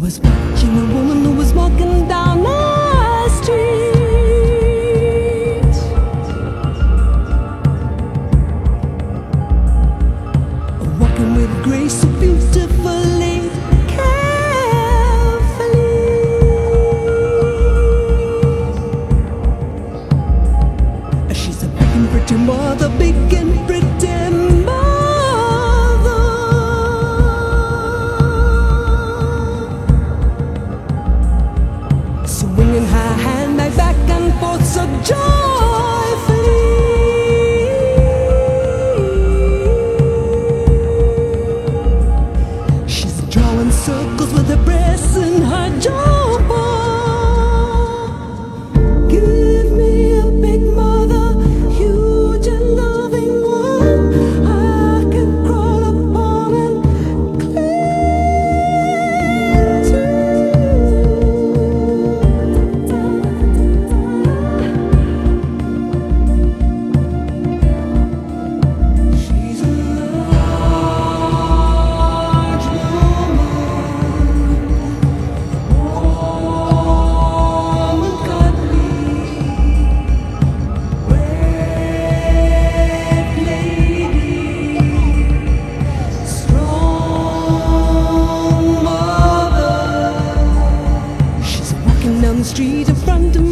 was watching a woman who was walking down the street, walking with grace so beautifully, carefully. She's a big and pretty mother, big and pretty mother, swinging her handbag back and forth so joyfully. She's drawing circles with her breasts and her jawbone. Give me a big mother, huge and loving one, I can crawl upon and cling to. She's a large woman, warm and cuddly, red lady, strong mother. She's walking down the street in front of